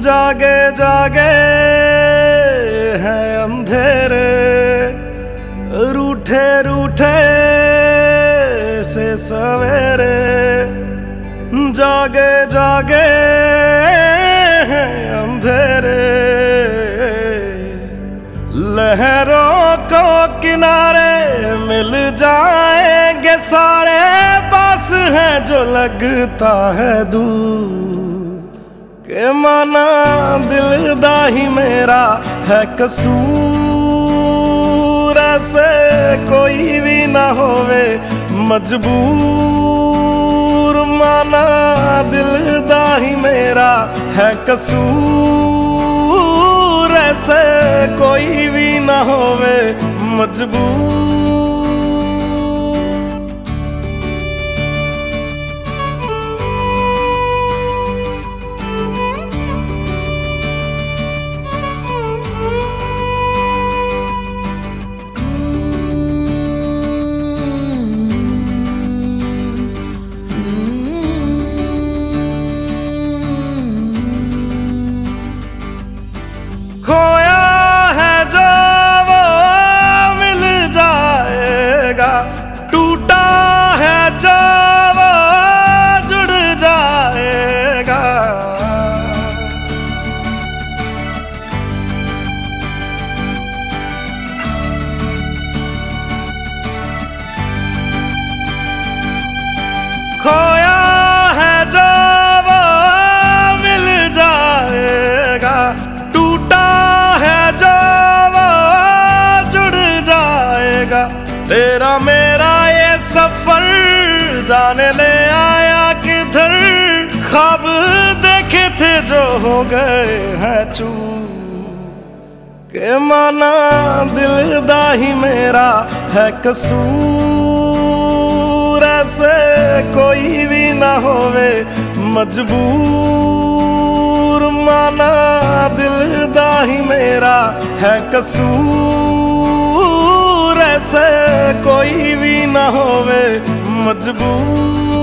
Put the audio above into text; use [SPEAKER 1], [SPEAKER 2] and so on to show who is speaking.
[SPEAKER 1] जागे जागे हैं अंधेरे, रूठे रूठे से सवेरे। जागे जागे हैं अंधेरे, लहरों को किनारे मिल जाएंगे सारे। पास है जो लगता है दूर, के माना दिल दा ही मेरा है कसूर। ऐसे कोई भी ना होवे मजबूर, माना दिल दा ही मेरा है कसूर। ऐसे कोई भी ना होवे मजबूर। खोया है जो वो मिल जाएगा, टूटा है जो वो जुड़ जाएगा। खोया है जो वो मिल जाएगा, तेरा मेरा ये सफर जाने ले आया किधर। ख्वाब देखे थे जो हो गए हैं चूर, के माना दिल दा ही मेरा है कसूर। ऐसे कोई भी ना होवे मजबूर, माना दिल दा ही मेरा है कसूर। ऐसे कोई भी ना होवे मजबूर।